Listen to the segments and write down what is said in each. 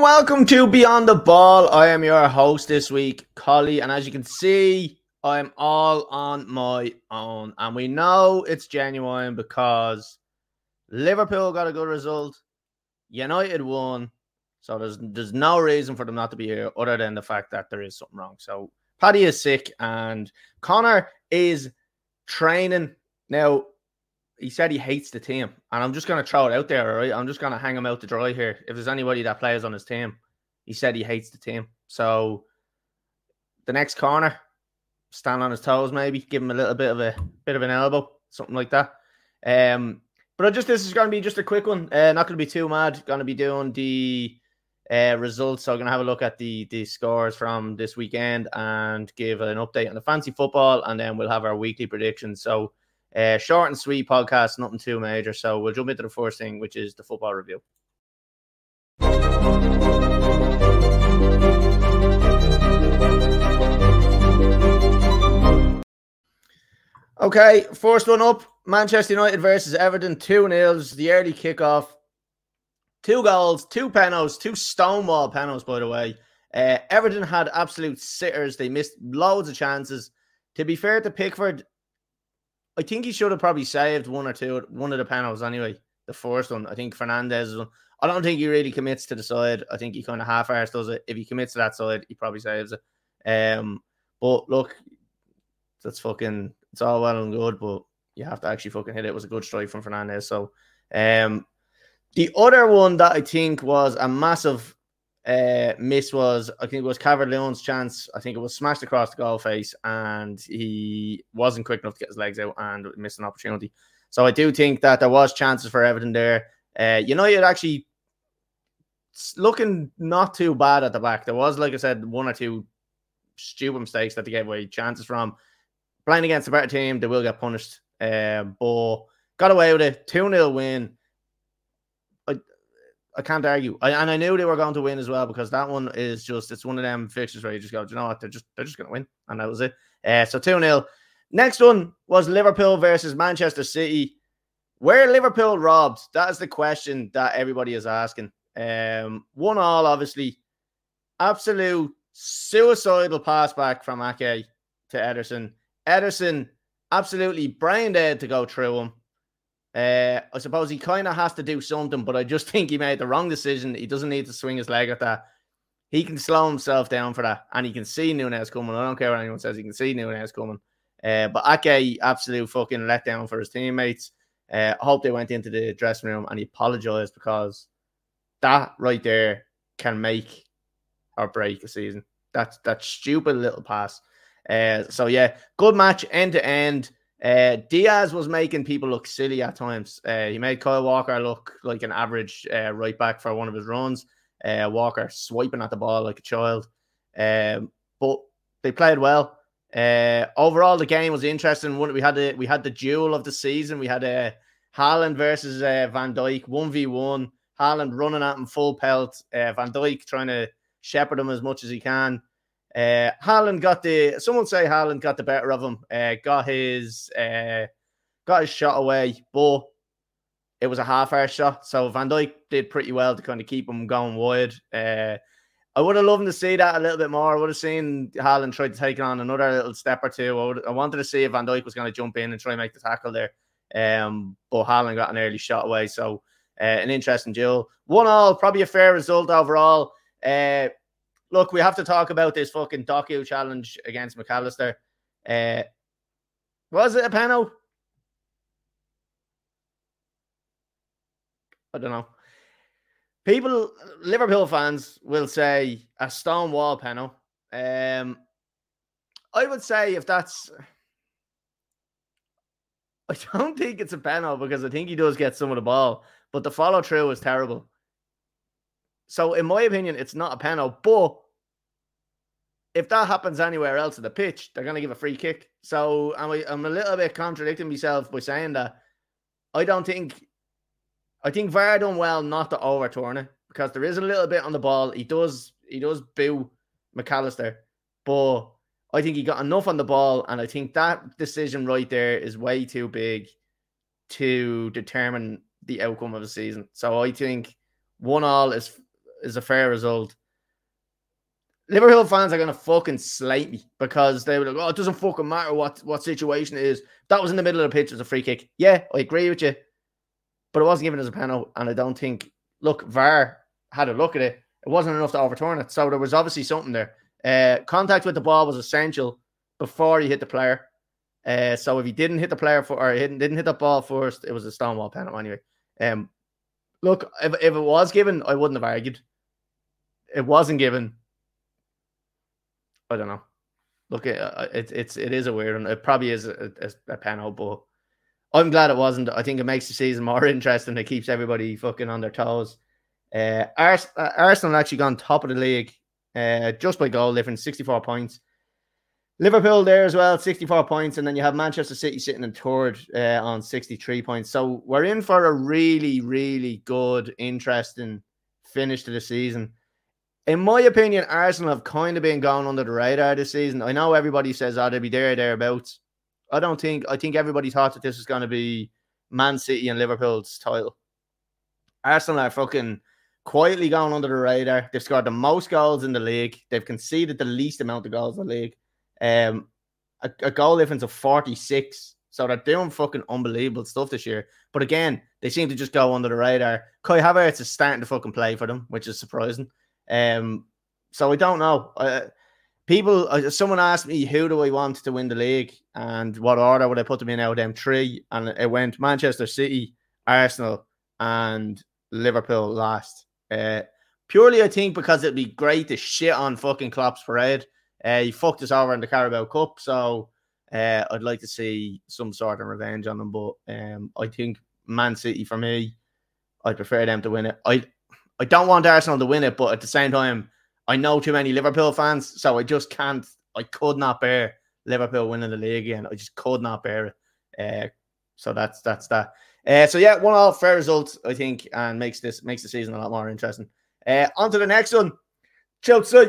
welcome to Beyond the Ball. I am your host this week, Collie, and as you can see, I'm all on my own. And we know it's genuine because Liverpool got a good result, United won, so there's no reason for them not to be here other than the fact that there is something wrong. So Paddy is sick and Connor is training. Now, he said he hates the team, and I'm just going to throw it out there, all right? I'm just going to hang him out to dry here. If there's anybody that plays on his team, he said he hates the team. So the next corner, stand on his toes, maybe give him a little bit of an elbow, something like that. But this is going to be just a quick one. Not going to be too mad. Going to be doing the results. So I'm going to have a look at the scores from this weekend and give an update on the fantasy football, and then we'll have our weekly predictions. So short and sweet podcast, nothing too major. So we'll jump into the first thing, which is the football review. Okay, first one up, Manchester United versus Everton, 2-0, the early kickoff. 2 goals, 2 penalties, 2 stonewall penalties, by the way. Everton had absolute sitters. They missed loads of chances. To be fair to Pickford, I think he should have probably saved one of the penalties anyway. The first one, I think Fernandez one. I don't think he really commits to the side. I think he kind of half-arse does it. If he commits to that side, he probably saves it. But look, it's all well and good, but you have to actually fucking hit it. It was a good strike from Fernandez. So, the other one that I think was a massive miss was Calvert-Lewin's chance. I think it was smashed across the goal face and he wasn't quick enough to get his legs out and missed an opportunity. So I do think that there was chances for Everton there. United actually looking not too bad at the back. There was, like I said, 1 or 2 stupid mistakes that they gave away chances from. Playing against a better team, they will get punished. But got away with it. 2-0 win. I can't argue. And I knew they were going to win as well, because that one is it's one of them fixtures where you just go, you know what, they're just going to win. And that was it. So 2-0. Next one was Liverpool versus Manchester City. Were Liverpool robbed? That is the question that everybody is asking. 1-1, obviously. Absolute suicidal pass back from Ake to Ederson. Ederson absolutely brain dead to go through him. I suppose he kind of has to do something, but I just think he made the wrong decision. He doesn't need to swing his leg at that. He can slow himself down for that, and he can see Nunez coming. I don't care what anyone says. He can see Nunez coming. But Ake, absolute fucking letdown for his teammates. I hope they went into the dressing room and he apologized, because that right there can make or break a season. That stupid little pass. So yeah, good match end to end. Diaz was making people look silly at times. He made Kyle Walker look like an average right back for one of his runs. Walker swiping at the ball like a child. But they played well. Overall, the game was interesting. We had the duel of the season. We had Haaland versus Van Dijk, 1v1. Haaland running at him full pelt. Van Dijk trying to shepherd him as much as he can. Haaland someone say Haaland got the better of him, got his shot away, but it was a half-hour shot. So Van Dijk did pretty well to kind of keep him going wide. I would have loved to see that a little bit more. I would have seen Haaland try to take on another little step or two. I wanted to see if Van Dijk was going to jump in and try and make the tackle there. But Haaland got an early shot away. So an interesting duel. 1-1, probably a fair result overall. Look, we have to talk about this fucking Doku challenge against McAllister. Was it a penalty? I don't know. Liverpool fans will say a stonewall penalty. I would say I don't think it's a penalty, because I think he does get some of the ball, but the follow through is terrible. So in my opinion, it's not a penalty, but if that happens anywhere else in the pitch, they're going to give a free kick. So I'm a little bit contradicting myself by saying that. I think VAR done well not to overturn it, because there is a little bit on the ball. He does boo McAllister, but I think he got enough on the ball, and I think that decision right there is way too big to determine the outcome of the season. So I think 1-1 is a fair result. Liverpool fans are going to fucking slate me because they were like, oh, it doesn't fucking matter what situation it is. That was in the middle of the pitch. It was a free kick. Yeah, I agree with you. But it wasn't given as a penalty. And I don't think, look, VAR had a look at it. It wasn't enough to overturn it. So there was obviously something there. Contact with the ball was essential before he hit the player. So if he didn't hit the player didn't hit the ball first, it was a Stonewall penalty anyway. Look, if it was given, I wouldn't have argued. It wasn't given. I don't know. Look, it is a weird one. It probably is a penalty, but I'm glad it wasn't. I think it makes the season more interesting. It keeps everybody fucking on their toes. Arsenal actually gone top of the league just by goal difference, 64 points. Liverpool there as well, 64 points. And then you have Manchester City sitting in third on 63 points. So we're in for a really, really good, interesting finish to the season. In my opinion, Arsenal have kind of been going under the radar this season. I know everybody says, oh, they'll be thereabouts. I think everybody thought that this was going to be Man City and Liverpool's title. Arsenal are fucking quietly going under the radar. They've scored the most goals in the league. They've conceded the least amount of goals in the league. A goal difference of 46. So they're doing fucking unbelievable stuff this year. But again, they seem to just go under the radar. Kai Havertz is starting to fucking play for them, which is surprising. So I don't know. Someone asked me, who do I want to win the league and what order would I put them in out of them three? And it went Manchester City, Arsenal, and Liverpool last. Purely, I think, because it'd be great to shit on fucking Klopp's parade. He fucked us over in the Carabao Cup, so I'd like to see some sort of revenge on him. But I think Man City, for me, I prefer them to win it. I don't want Arsenal to win it, but at the same time, I know too many Liverpool fans, so I just can't. I could not bear Liverpool winning the league again. I just could not bear it. So that's that. So yeah, 1-1 fair result, I think, and makes the season a lot more interesting. On to the next one. Chelsea.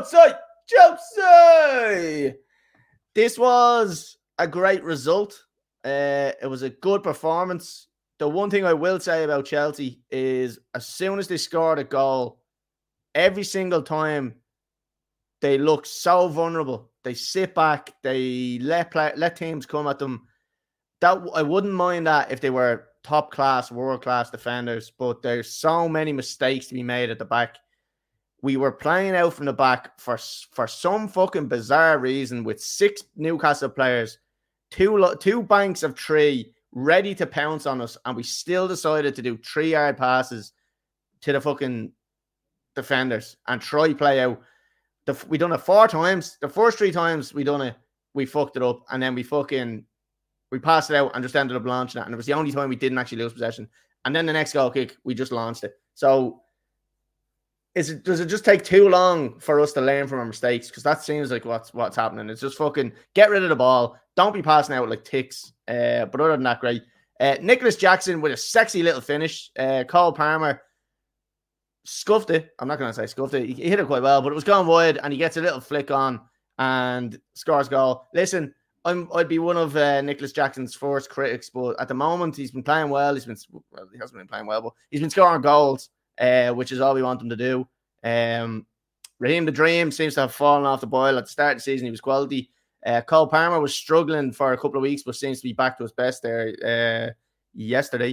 This was a great result. It was a good performance. The one thing I will say about Chelsea is as soon as they scored a goal, every single time they look so vulnerable. They sit back. They let teams come at them. That I wouldn't mind that if they were top class, world class defenders. But there's so many mistakes to be made at the back. We were playing out from the back for some fucking bizarre reason with 6 Newcastle players, two banks of 3 ready to pounce on us, and we still decided to do 3 yard passes to the fucking defenders and try play out. We done it 4 times. The first 3 times we done it, we fucked it up, and then we passed it out and just ended up launching it. And it was the only time we didn't actually lose possession. And then the next goal kick, we just launched it. So does it just take too long for us to learn from our mistakes? Because that seems like what's happening. It's just fucking get rid of the ball. Don't be passing out like ticks. But other than that, great. Nicholas Jackson with a sexy little finish. Cole Palmer scuffed it. I'm not going to say scuffed it. He hit it quite well, but it was going wide, and he gets a little flick on and scores goal. Listen, I'd be one of Nicholas Jackson's first critics, but at the moment he hasn't been playing well, but he's been scoring goals, which is all we want him to do. Raheem the Dream seems to have fallen off the boil. At the start of the season, he was quality. Cole Palmer was struggling for a couple of weeks, but seems to be back to his best there yesterday.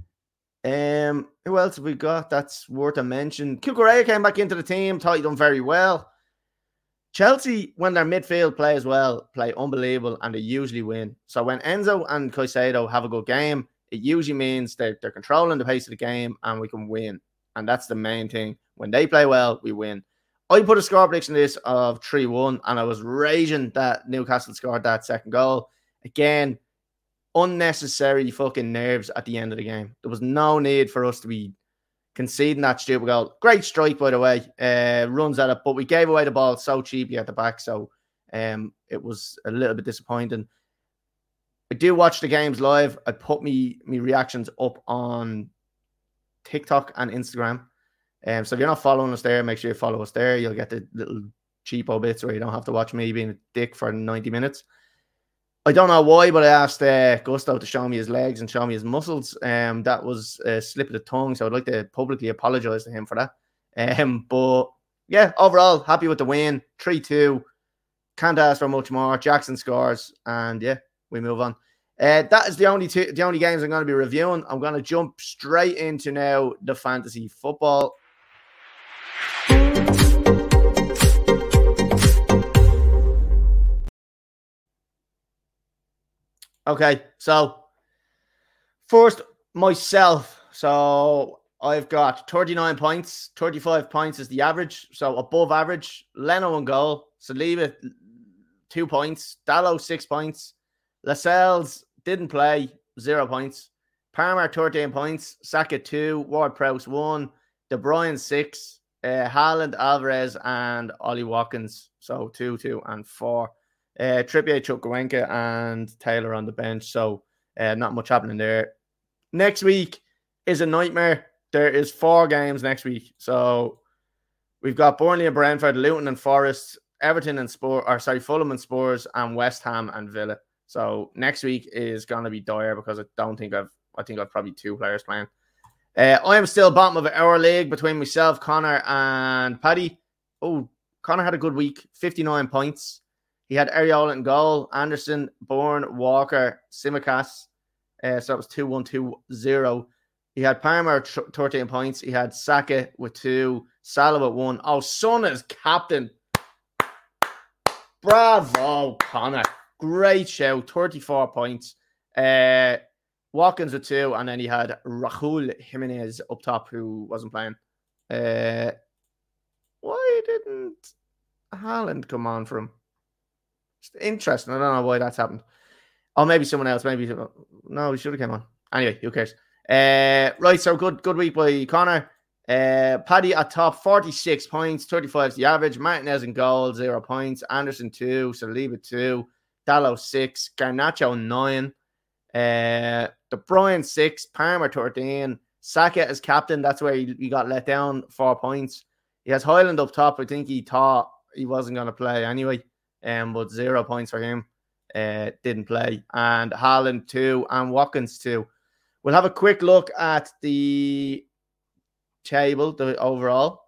Who else have we got that's worth a mention? Cucurella came back into the team, thought he done very well. Chelsea, when their midfield play as well, play unbelievable, and they usually win. So when Enzo and Caicedo have a good game, it usually means they're controlling the pace of the game and we can win. And that's the main thing. When they play well, we win. I put a score prediction in this of 3-1, and I was raging that Newcastle scored that second goal. Again, unnecessary fucking nerves at the end of the game. There was no need for us to be conceding that stupid goal. Great strike, by the way. Runs at it, but we gave away the ball so cheaply at the back, so it was a little bit disappointing. I do watch the games live. I put me reactions up on TikTok and Instagram. So if you're not following us there, make sure you follow us there. You'll get the little cheapo bits where you don't have to watch me being a dick for 90 minutes. I don't know why, but I asked Gusto to show me his legs and show me his muscles. That was a slip of the tongue, so I'd like to publicly apologise to him for that. But yeah, overall, happy with the win. 3-2. Can't ask for much more. Jackson scores, and yeah, we move on. That is the only games I'm going to be reviewing. I'm going to jump straight into now the fantasy football. Okay, so first, myself. So I've got 39 points. 35 points is the average, so above average. Leno and goal. Saliba, 2 points. Dalot, 6 points. Lascelles didn't play, 0 points. Palmer, 13 points. Saka, 2. Ward-Prowse, 1. De Bruyne, 6. Haaland, Alvarez, and Ollie Watkins. So 2, 2, and 4. Trippier, Chukwuemeka, and Taylor on the bench. So not much happening there. Next week is a nightmare. There is 4 games next week. So we've got Burnley and Brentford, Luton and Forest, Everton and Fulham and Spurs, and West Ham and Villa. So next week is going to be dire because I think I've probably 2 players playing. I am still bottom of our league between myself, Connor, and Paddy. Oh, Connor had a good week, 59 points. He had Areola in goal, Anderson, Bourne, Walker, Simicas. So that was 2-1-2-0. He had Palmer 13 points. He had Saka with 2, Salah with 1. Oh, Son is captain. Bravo, Connor. Great show. 34 points. Watkins with 2, and then he had Raúl Jiménez up top who wasn't playing. Why didn't Haaland come on for him? It's interesting. I don't know why that's happened. Oh, maybe someone else. No, he should have come on. Anyway, who cares? Right, so good week by Connor. Paddy at top, 46 points, 35 is the average. Martinez in goal, 0 points. Anderson 2, Saliba 2, Dalot 6, Garnacho 9, De Bruyne 6, Palmer 13, Saka as captain. That's where he got let down, 4 points. He has Highland up top. I think he thought he wasn't going to play anyway, but 0 points for him. Didn't play. And Haaland 2 and Watkins 2. We'll have a quick look at the table, the overall.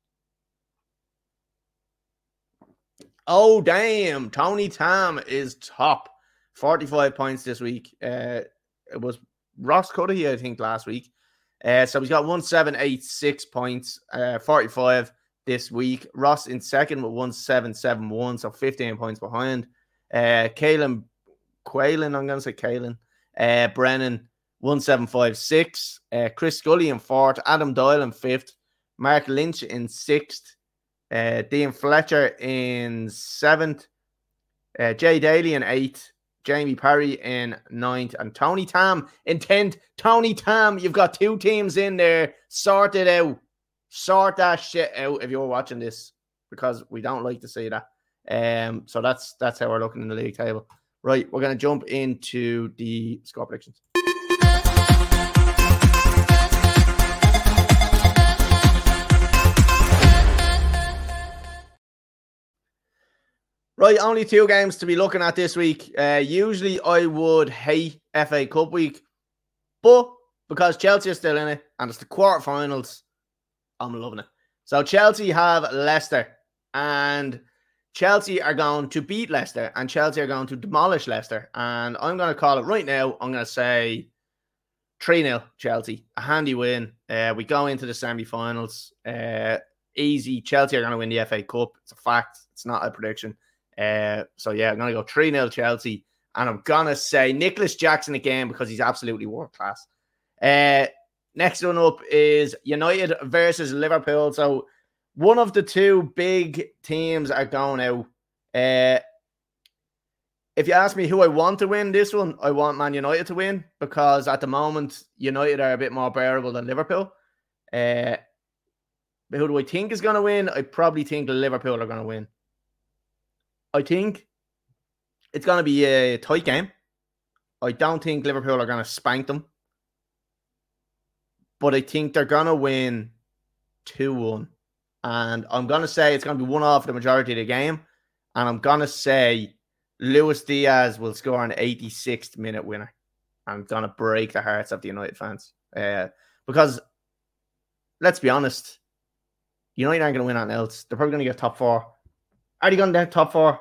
Oh, damn. Tony Tam is top. 45 points this week. It was Ross Cuddy, I think, last week. So he's got 1786 points, 45 this week. Ross in second with 1771, so 15 points behind. Quaylen, I'm going to say Quaylen. Brennan, 1756. Chris Scully in fourth. Adam Doyle in fifth. Mark Lynch in sixth. Dean Fletcher in seventh. Jay Daly in eighth. Jamie Parry in ninth. And Tony Tam in 10th. Tony Tam, you've got 2 teams in there. Sort it out. Sort that shit out if you're watching this, because we don't like to see that. So that's how we're looking in the league table. Right, we're going to jump into the score predictions. Right, only 2 games to be looking at this week. Usually I would hate FA Cup week, but because Chelsea are still in it and it's the quarterfinals, I'm loving it. So Chelsea have Leicester, and Chelsea are going to beat Leicester, and Chelsea are going to demolish Leicester. And I'm going to call it right now. I'm going to say 3-0 Chelsea. A handy win. We go into the semi-finals. Easy. Chelsea are going to win the FA Cup. It's a fact. It's not a prediction. So yeah, I'm going to go 3-0 Chelsea. And I'm going to say Nicholas Jackson again because he's absolutely world class. Next one up is United versus Liverpool. So one of the 2 big teams are going out. If you ask me who I want to win this one, I want Man United to win, because at the moment, United are a bit more bearable than Liverpool. But who do I think is going to win? I probably think Liverpool are going to win. I think it's going to be a tight game. I don't think Liverpool are going to spank them. But I think they're going to win 2-1. And I'm going to say it's going to be 1-1 for the majority of the game. And I'm going to say Luis Diaz will score an 86th minute winner. I'm going to break the hearts of the United fans. Because, let's be honest, United aren't going to win anything else. They're probably going to get top 4. Are they going to get top 4?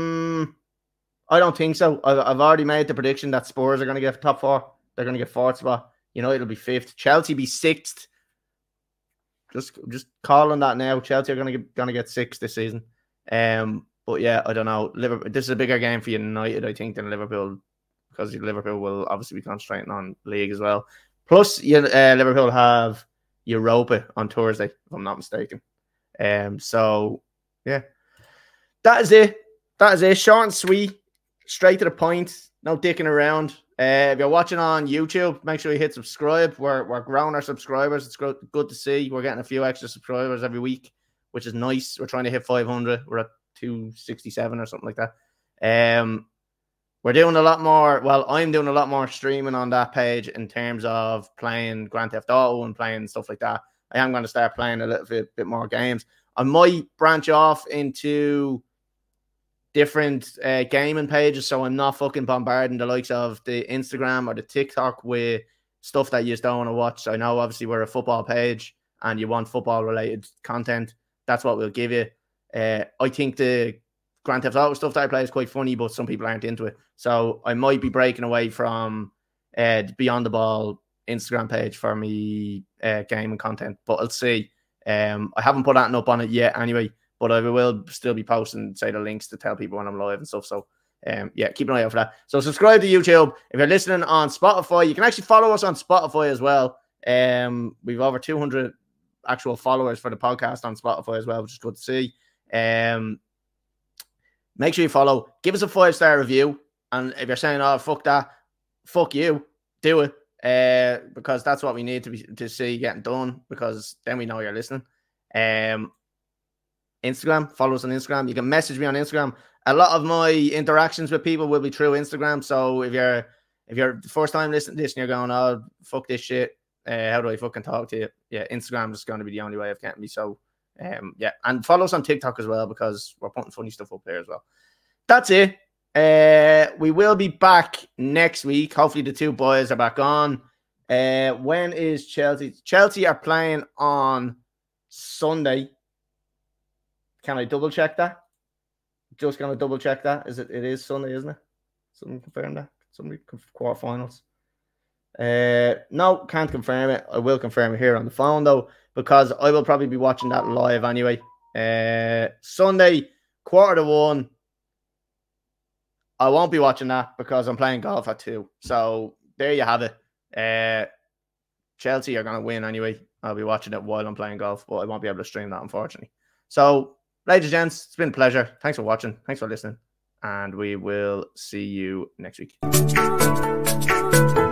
I don't think so. I've already made the prediction that Spurs are going to get top 4. They're going to get 4th spot. United will be 5th. Chelsea be 6th. Just calling that now. Chelsea are going to get 6th this season. But yeah, I don't know. Liverpool. This is a bigger game for United, I think, than Liverpool, because Liverpool will obviously be concentrating on league as well. Plus, Liverpool have Europa on Thursday, if I'm not mistaken. So yeah, that is it. Short and sweet, straight to the point. No dicking around. If you're watching on YouTube, make sure you hit subscribe. We're growing our subscribers. It's good to see. We're getting a few extra subscribers every week, which is nice. We're trying to hit 500. We're at 267 or something like that. We're doing a lot more. Well, I'm doing a lot more streaming on that page in terms of playing Grand Theft Auto and playing stuff like that. I am going to start playing a little bit more games. I might branch off into different gaming pages, so I'm not fucking bombarding the likes of the Instagram or the TikTok with stuff that you just don't want to watch. I know obviously we're a football page and you want football related content. That's what we'll give you. I think the Grand Theft Auto stuff that I play is quite funny, but some people aren't into it. So I might be breaking away from Beyond the Ball Instagram page for me gaming content, but I'll see. I haven't put anything up on it yet anyway, but I will still be posting, say, the links to tell people when I'm live and stuff. So yeah, keep an eye out for that. So subscribe to YouTube. If you're listening on Spotify, you can actually follow us on Spotify as well. We've over 200 actual followers for the podcast on Spotify as well, which is good to see. Make sure you follow. Give us a 5-star review. And if you're saying, oh, fuck that, fuck you, do it. Because that's what we need to see getting done, because then we know you're listening. Instagram, follow us on Instagram. You can message me on Instagram. A lot of my interactions with people will be through Instagram. So if you're the first time listening to this and you're going, oh, fuck this shit, how do I fucking talk to you? Yeah, Instagram is going to be the only way of getting me. So yeah, and follow us on TikTok as well, because we're putting funny stuff up there as well. That's it. We will be back next week. Hopefully the two boys are back on. When is Chelsea? Chelsea are playing on Sunday. Can I double check that? Just gonna double check that. It is Sunday, isn't it? Someone confirm that. Somebody quarterfinals. No, can't confirm it. I will confirm it here on the phone though, because I will probably be watching that live anyway. Sunday, 1:45. I won't be watching that because I'm playing golf at 2. So there you have it. Chelsea are going to win anyway. I'll be watching it while I'm playing golf, but I won't be able to stream that, unfortunately. So, ladies and gents, it's been a pleasure. Thanks for watching. Thanks for listening. And we will see you next week.